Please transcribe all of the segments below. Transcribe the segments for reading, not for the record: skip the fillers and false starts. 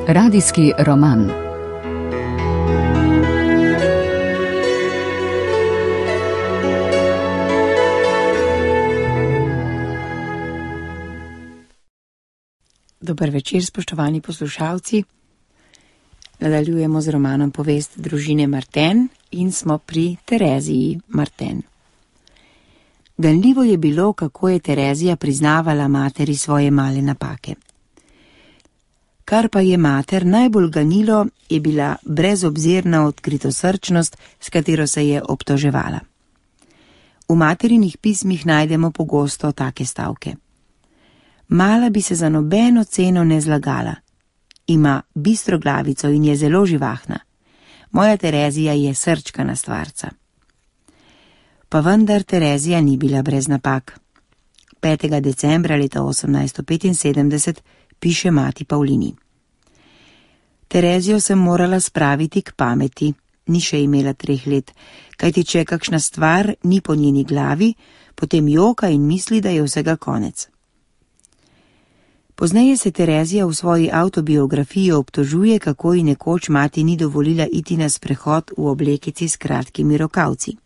Radijski roman. Dober večer, spoštovani poslušalci. Nadaljujemo z romanom Povest družine Martin in smo pri Tereziji Martin. Ganljivo je bilo, kako je Terezija priznavala materi svoje male napake. Kar pa je mater najbolj ganilo, je bila brezobzirna odkritosrčnost, s katero se je obtoževala. V materinih pismih najdemo pogosto take stavke. Mala bi se za nobeno ceno ne zlagala. Ima bistro glavico in je zelo živahna. Moja Terezija je srčkana stvarca. Pa vendar Terezija ni bila brez napak. 5. decembra leta 1875 piše mati Pavlini. Terezijo sem morala spraviti k pameti, ni še imela 3 let, kajti če kakšna stvar ni po njeni glavi, potem joka in misli, da je vsega konec. Pozneje se Terezija v svoji avtobiografiji obtožuje, kako ji nekoč mati ni dovolila iti na sprehod v oblekici s kratkimi rokavci.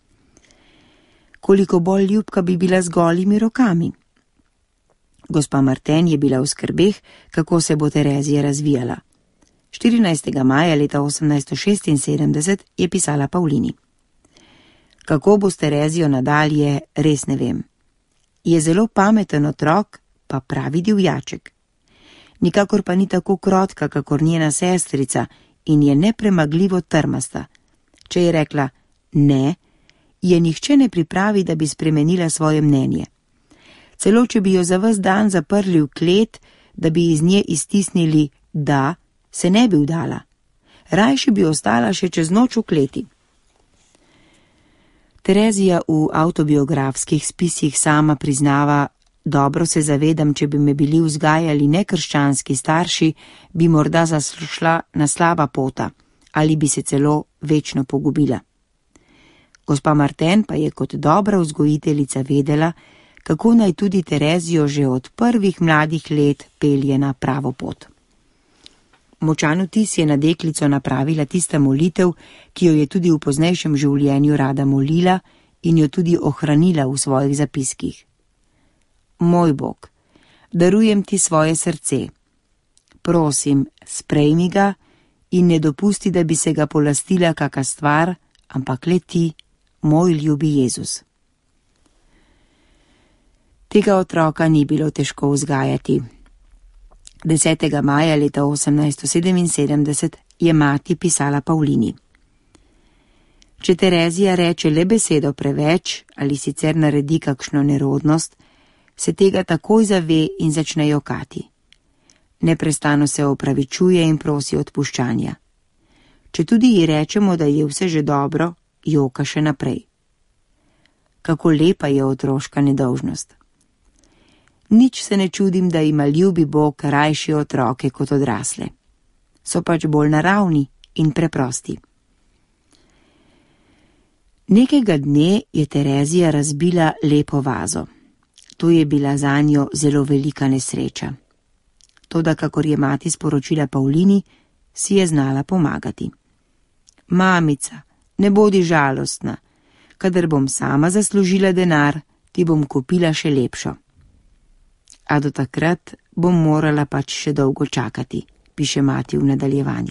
Koliko bolj ljubka bi bila z golimi rokami. Gospa Martin je bila v skrbeh, kako se bo Terezija razvijala. 14. maja leta 1876 je pisala Pavlini. Kako bo s Terezijo nadalje, res ne vem. Je zelo pameten otrok, pa pravi divjaček. Nikakor pa ni tako krotka, kakor njena sestrica in je nepremagljivo trmasta. Če je rekla ne, je nihče ne pripravi, da bi spremenila svoje mnenje. Celo če bi jo za ves dan zaprli v klet, da bi iz nje iztisnili da, se ne bi vdala. Rajši bi ostala še čez noč v kleti. Terezija v avtobiografskih spisih sama priznava: dobro se zavedam, če bi me bili vzgajali nekrščanski starši, bi morda zašla na slaba pota ali bi se celo večno pogubila. Gospa Martin pa je kot dobra vzgojiteljica vedela, kako naj tudi Terezijo že od prvih mladih let pelje na pravo pot. Močan vtis je na deklico napravila tista molitev, ki jo je tudi v poznejšem življenju rada molila in jo tudi ohranila v svojih zapiskih. Moj Bog, darujem ti svoje srce. Prosim, sprejmi ga in ne dopusti, da bi se ga polastila kaka stvar, ampak le ti, moj ljubi Jezus. Tega otroka ni bilo težko vzgajati. 10. maja leta 1877 je mati pisala Pavlini. Če Terezija reče le besedo preveč ali sicer naredi kakšno nerodnost, se tega takoj zave in začne jokati. Neprestano se opravičuje in prosi odpuščanja. Če tudi ji rečemo, da je vse že dobro, joka še naprej. Kako lepa je otroška nedolžnost. Nič se ne čudim, da ima ljubi Bog rajši otroke kot odrasle. So pač bolj naravni in preprosti. Nekega dne je Terezija razbila lepo vazo. To je bila zanjo zelo velika nesreča. Toda, kakor je mati sporočila Pavlini, si je znala pomagati. Mamica, ne bodi žalostna. Kadar bom sama zaslužila denar, ti bom kupila še lepšo. A do takrat bom morala pač še dolgo čakati, piše mati v nadaljevanju.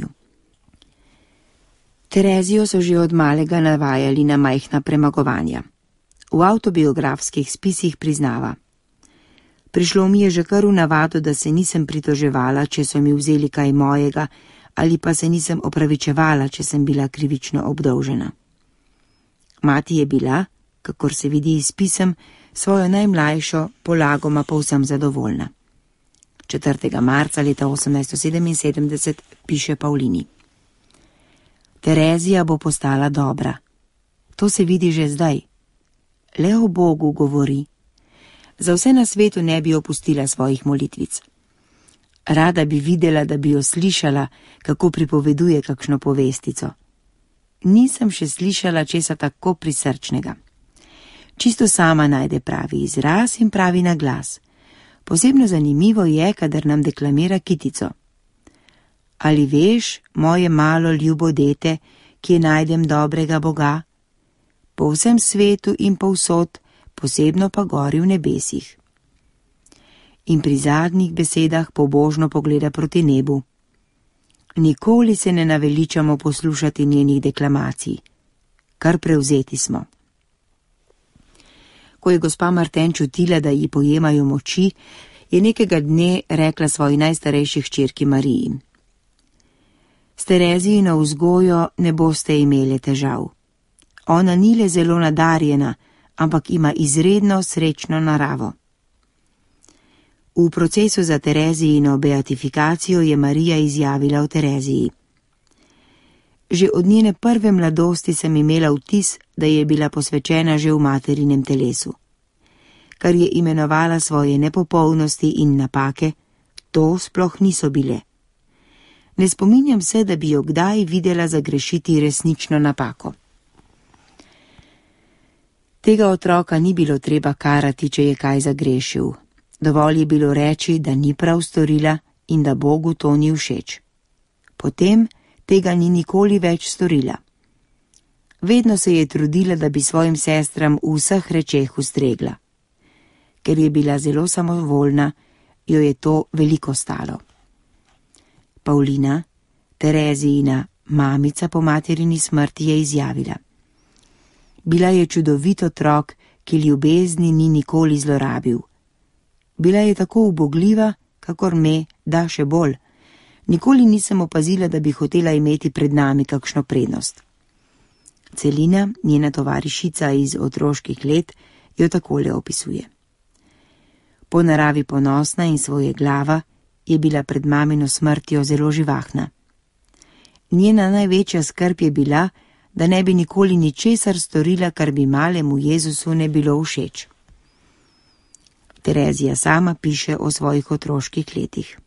Terezijo so že od malega navajali na majhna premagovanja. V avtobiografskih spisih priznava: prišlo mi je že kar v navado, da se nisem pritoževala, če so mi vzeli kaj mojega, ali pa se nisem opravičevala, če sem bila krivično obdolžena. Mati je bila, kakor se vidi iz pisem, svojo najmlajšo polagoma povsem zadovoljna. 4. marca leta 1877 piše Pavlini. Terezija bo postala dobra. To se vidi že zdaj. Le o Bogu govori. Za vse na svetu ne bi opustila svojih molitvic. Rada bi videla, da bi jo slišala, kako pripoveduje kakšno povestico. Nisem še slišala česa tako prisrčnega. Čisto sama najde pravi izraz in pravi naglas. Posebno zanimivo je, kadar nam deklamira kitico. Ali veš, moje malo ljubo dete, kje najdem dobrega Boga? Po vsem svetu in povsod, posebno pa gori v nebesih. In pri zadnjih besedah pobožno pogleda proti nebu. Nikoli se ne naveličamo poslušati njenih deklamacij. Kar prevzeti smo. Ko je gospa Martin čutila, da ji pojemajo moči, je nekega dne rekla svoji najstarejši hčerki Mariji: S Terezijino vzgojo ne boste imeli težav. Ona ni le zelo nadarjena, ampak ima izredno srečno naravo. V procesu za Terezijino beatifikacijo je Marija izjavila o Tereziji: Že od njene prve mladosti sem imela vtis, da je bila posvečena že v materinem telesu. Kar je imenovala svoje nepopolnosti in napake, to sploh niso bile. Ne spominjam se, da bi jo kdaj videla zagrešiti resnično napako. Tega otroka ni bilo treba karati, če je kaj zagrešil. Dovolj je bilo reči, da ni prav storila in da Bogu to ni všeč. Potem tega ni nikoli več storila. Vedno se je trudila, da bi svojim sestram v vseh rečeh ustregla. Ker je bila zelo samovoljna, jo je to veliko stalo. Pavlina, Terezijina mamica po materini smrti, je izjavila: Bila je čudovit otrok, ki ljubezni ni nikoli zlorabil. Bila je tako ubogljiva, kakor me, da še bolj. Nikoli nisem opazila, da bi hotela imeti pred nami kakšno prednost. Celina, njena tovarišica iz otroških let, jo takole opisuje: Po naravi ponosna in svoje glava, je bila pred mamino smrtjo zelo živahna. Njena največja skrb je bila, da ne bi nikoli ničesar storila, kar bi malemu Jezusu ne bilo všeč. Terezija sama piše o svojih otroških letih: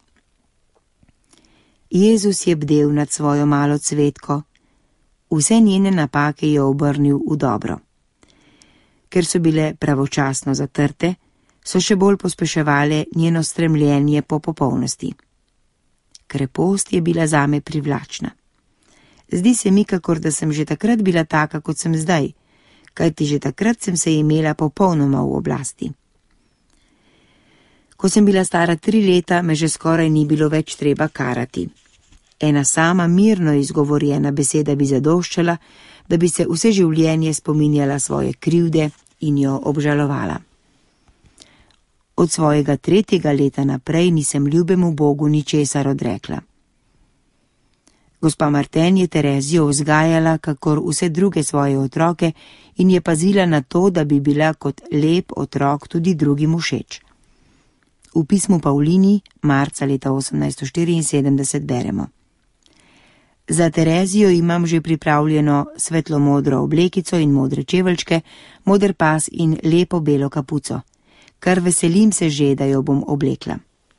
Jezus je bdel nad svojo malo cvetko, vse njene napake je obrnil v dobro. Ker so bile pravočasno zatrte, so še bolj pospeševale njeno stremljenje po popolnosti. Krepost je bila zame privlačna. Zdi se mi, kakor da sem že takrat bila taka, kot sem zdaj, kajti že takrat sem se imela popolnoma v oblasti. Ko sem bila stara 3 leta, me že skoraj ni bilo več treba karati. Ena sama mirno izgovorjena beseda bi zadoščala, da bi se vse življenje spominjala svoje krivde in jo obžalovala. Od svojega 3. leta naprej nisem ljubemu Bogu ničesar odrekla. Gospa Martin je Terezijo vzgajala, kakor vse druge svoje otroke, in je pazila na to, da bi bila kot lep otrok tudi drugim všeč. V pismu Pavlini, marca leta 1874, beremo: Za Terezijo imam že pripravljeno svetlo-modro oblekico in modre čeveljčke, moder pas in lepo belo kapuco. Kar veselim se že, da jo bom oblekla.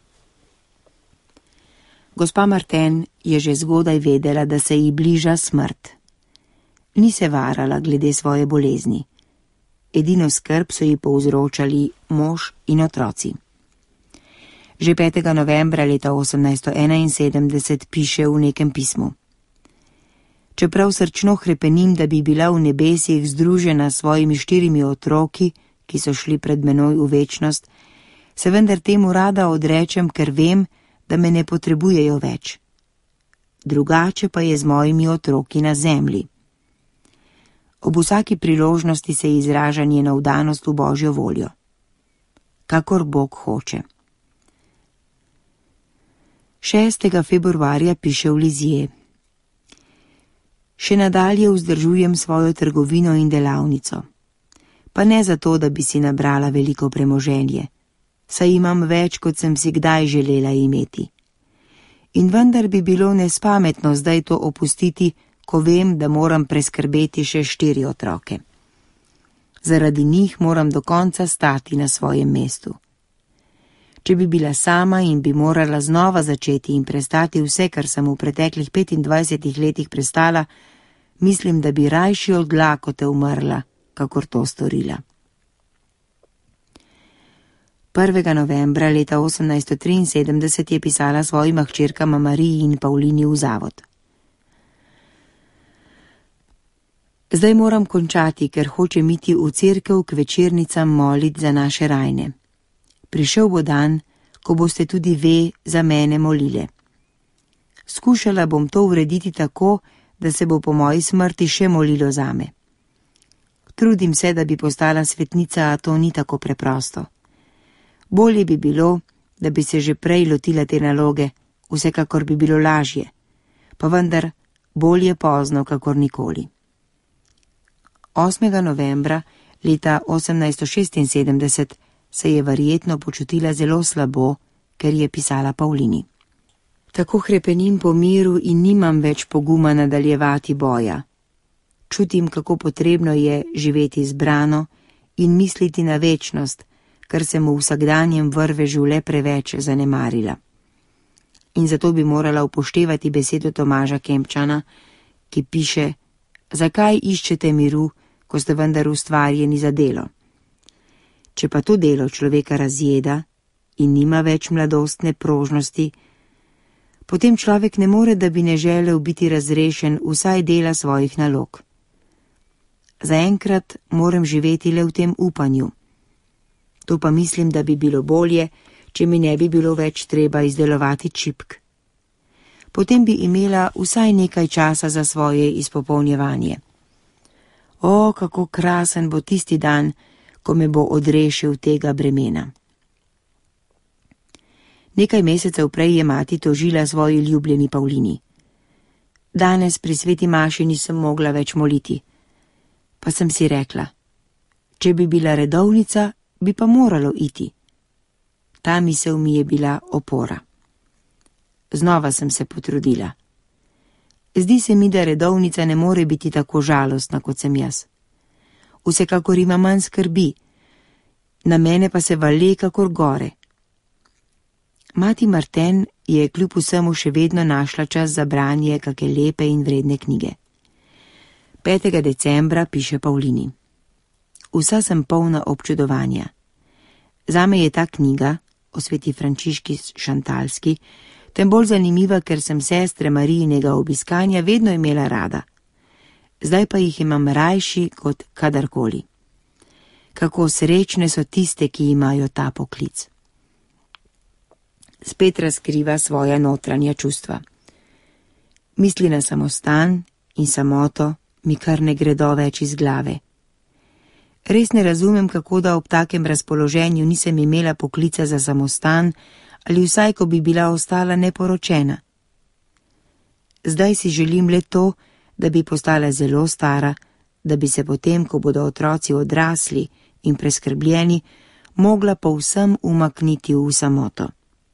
Gospa Martin je že zgodaj vedela, da se ji bliža smrt. Ni se varala glede svoje bolezni. Edino skrb so ji povzročali mož in otroci. Že 5. novembra leta 1871 piše v nekem pismu: Čeprav srčno hrepenim, da bi bila v nebesih združena s svojimi 4 otroki, ki so šli pred menoj v večnost, se vendar temu rada odrečem, ker vem, da me ne potrebujejo več. Drugače pa je z mojimi otroki na zemlji. Ob vsaki priložnosti se izraža njena vdanost v Božjo voljo. Kakor Bog hoče. 6. februarja piše v Lizije: Še nadalje vzdržujem svojo trgovino in delavnico. Pa ne zato, da bi si nabrala veliko premoženje, saj imam več, kot sem si kdaj želela imeti. In vendar bi bilo nespametno zdaj to opustiti, ko vem, da moram preskrbeti še 4 otroke. Zaradi njih moram do konca stati na svojem mestu. Če bi bila sama in bi morala znova začeti in prestati vse, kar sem v preteklih 25 letih prestala, mislim, da bi rajši od lakote umrla, kakor to storila. 1. novembra leta 1873 je pisala svojima hčerkama Mariji in Pavlini v zavod. Zdaj moram končati, ker hočem iti v cerkev k večernicam molit za naše rajne. Prišel bo dan, ko boste tudi ve za mene molile. Skušala bom to urediti tako, da se bo po moji smrti še molilo zame. Trudim se, da bi postala svetnica, a to ni tako preprosto. Bolje bi bilo, da bi se že prej lotila te naloge, vsekakor bi bilo lažje, pa vendar bolje pozno, kakor nikoli. 8. novembra leta 1876 se je verjetno počutila zelo slabo, ker je pisala Pavlini. Tako hrepenim po miru in nimam več poguma nadaljevati boja. Čutim, kako potrebno je živeti zbrano in misliti na večnost, kar se mu v vsakdanjem vrvežu le preveč zanemarila. In zato bi morala upoštevati besedo Tomaža Kempčana, ki piše: zakaj iščete miru, ko ste vendar ustvarjeni za delo? Če pa to delo človeka razjeda in nima več mladostne prožnosti, potem človek ne more, da bi ne želel biti razrešen vsaj dela svojih nalog. Zaenkrat moram živeti le v tem upanju. To pa mislim, da bi bilo bolje, če mi ne bi bilo več treba izdelovati čipk. Potem bi imela vsaj nekaj časa za svoje izpopolnjevanje. O, kako krasen bo tisti dan, ko me bo odrešil tega bremena. Nekaj mesecev prej je mati tožila svoji ljubljeni Pavlini. Danes pri sveti maši nisem mogla več moliti. Pa sem si rekla, če bi bila redovnica, bi pa moralo iti. Ta misel mi je bila opora. Znova sem se potrudila. Zdi se mi, da redovnica ne more biti tako žalostna, kot sem jaz. Vsekakor ima manj skrbi, na mene pa se vale kakor gore. Mati Marten je kljub vsemu še vedno našla čas za branje kake lepe in vredne knjige. 5. decembra piše Pavlini: vsa sem polna občudovanja. Zame je ta knjiga o sveti Frančiški Šantalski tem bolj zanimiva, ker sem sestre Marijinega obiskanja vedno imela rada. Zdaj pa jih imam rajši kot kadarkoli. Kako srečne so tiste, ki imajo ta poklic. Spet razkriva svoja notranja čustva. Misli na samostan in samoto mi kar ne gredo več iz glave. Res ne razumem, kako da ob takem razpoloženju nisem imela poklica za samostan ali vsaj, ko bi bila ostala neporočena. Zdaj si želim le to, da bi postala zelo stara, da bi se potem, ko bodo otroci odrasli in preskrbljeni, mogla povsem umakniti v samoto.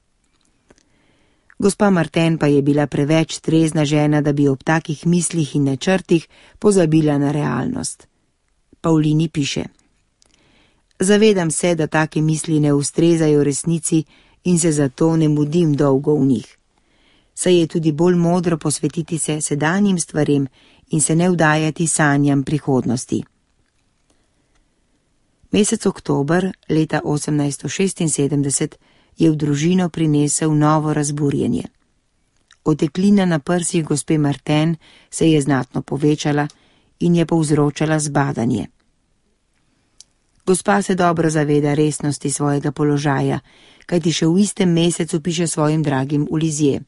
Gospa Marten pa je bila preveč trezna žena, da bi ob takih mislih in načrtih pozabila na realnost. Pavlini piše: zavedam se, da take misli ne ustrezajo resnici in se zato ne mudim dolgo v njih. Saj je tudi bolj modro posvetiti se sedanjim stvarem in se ne vdajati sanjam prihodnosti. Mesec oktober leta 1876 je v družino prinesel novo razburjenje. Oteklina na prsih gospe Marten se je znatno povečala in je povzročala zbadanje. Gospa se dobro zaveda resnosti svojega položaja, kajti še v istem mesecu piše svojim dragim v Lizije: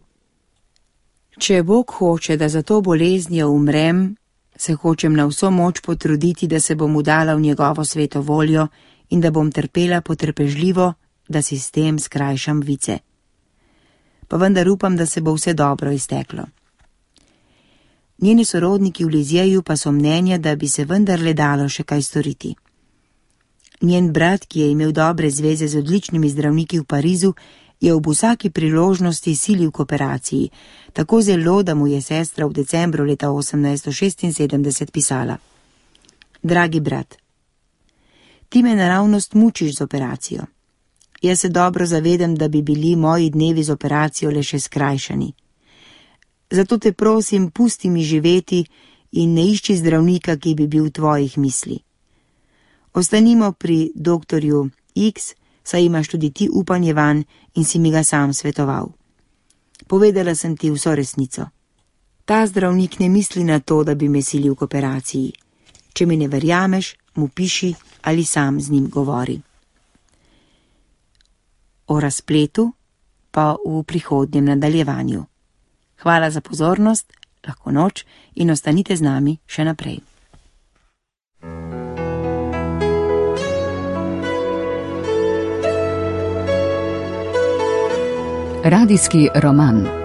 če Bog hoče, da za to boleznijo umrem, se hočem na vso moč potruditi, da se bom udala v njegovo sveto voljo in da bom trpela potrpežljivo, da si s tem skrajšam vice. Pa vendar upam, da se bo vse dobro izteklo. Njeni sorodniki v Lizijeju pa so mnenja, da bi se vendarle dalo še kaj storiti. Njen brat, ki je imel dobre zveze z odličnimi zdravniki v Parizu, je ob vsaki priložnosti silil k operaciji, tako zelo, da mu je sestra v decembru leta 1876 pisala: dragi brat, ti me naravnost mučiš z operacijo. Jaz se dobro zavedam, da bi bili moji dnevi z operacijo le še skrajšani. Zato te prosim, pusti mi živeti in ne išči zdravnika, ki bi bil tvojih misli. Ostanimo pri doktorju X, saj imaš tudi ti upanje vanj in si mi ga sam svetoval. Povedala sem ti vso resnico. Ta zdravnik ne misli na to, da bi me silil k operaciji. Če mi ne verjameš, mu piši ali sam z njim govori. O razpletu pa v prihodnjem nadaljevanju. Hvala za pozornost, lahko noč in ostanite z nami še naprej. Radijski roman.